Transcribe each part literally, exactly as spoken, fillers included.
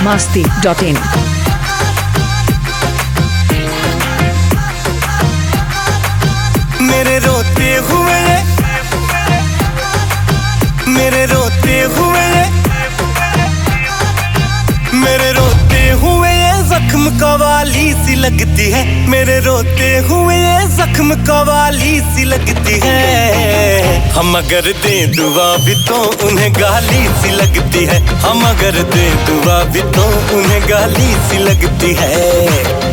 masti dot in. मेरे रोते हुए मेरे रोते हुए मेरे रोते हुए जख्म कवाली सी लगती है। मेरे रोते हुए जख्म कवाली सी लगती है। हम अगर दें दुआ भी तो उन्हें गाली सी लगती है। हम अगर दें दुआ भी तो उन्हें गाली सी लगती है।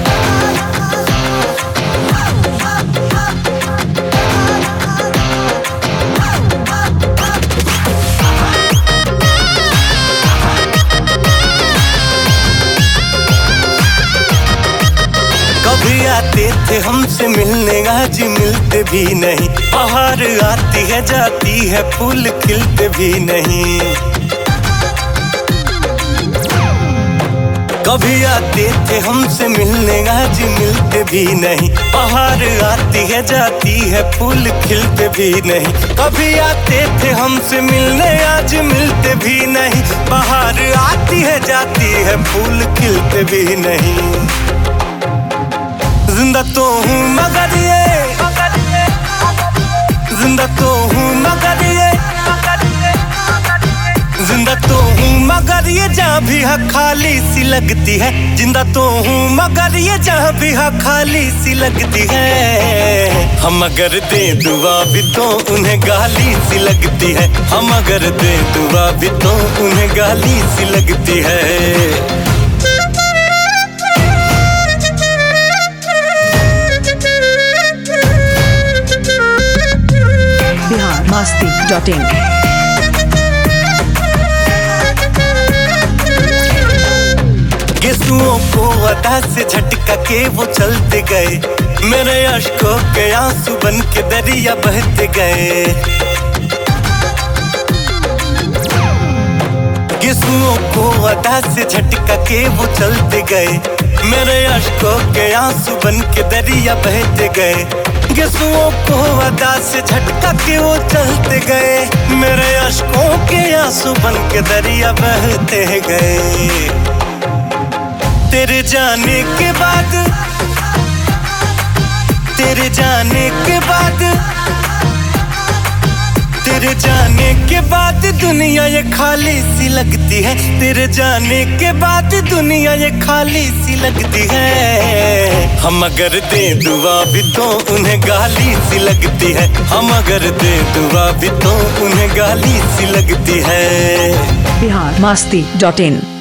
कभी आते थे हमसे मिलने, आज मिलते भी नहीं। बाहर आती है जाती है, फूल खिलते भी नहीं। कभी आते थे हमसे मिलने, आज मिलते भी नहीं। बाहर आती है जाती है, फूल खिलते भी नहीं। कभी आते थे हमसे मिलने, आज मिलते भी नहीं। बाहर आती है जाती है, फूल खिलते भी नहीं। जिंदा तो हूँ मगर ये जिंदा तो हूँ मगर ये जिंदा तो हूँ मगर ये जहाँ भी है खाली सी लगती है। जिंदा तो हूँ मगर ये जहाँ भी है खाली सी लगती है। हम अगर दें दुआ भी तो उन्हें गाली सी लगती है। हम अगर दें दुआ भी तो उन्हें गाली सी लगती है। masti dot in. गेसुओं को अदा से झटका के वो चलते गए। मेरे अश्कों के आंसू बन के दरिया बहते गए। गेसुओं को अदा से झटका के वो चलते गए। मेरे अश्कों के आंसू बन के दरिया बहते गए। गेसुओं को अदा से झटका के वो चलते गए। मेरे अश्कों के आंसू बन के दरिया बहते गए। तेरे जाने के बाद तेरे जाने के बाद तेरे जाने के बाद दुनिया ये खाली सी लगती है। तेरे जाने के बाद दुनिया ये खाली सी लगती है। हम अगर दें दुआ भी तो उन्हें गाली सी लगती है। हम अगर दें दुआ भी तो उन्हें गाली सी लगती है। Bihar masti dot in.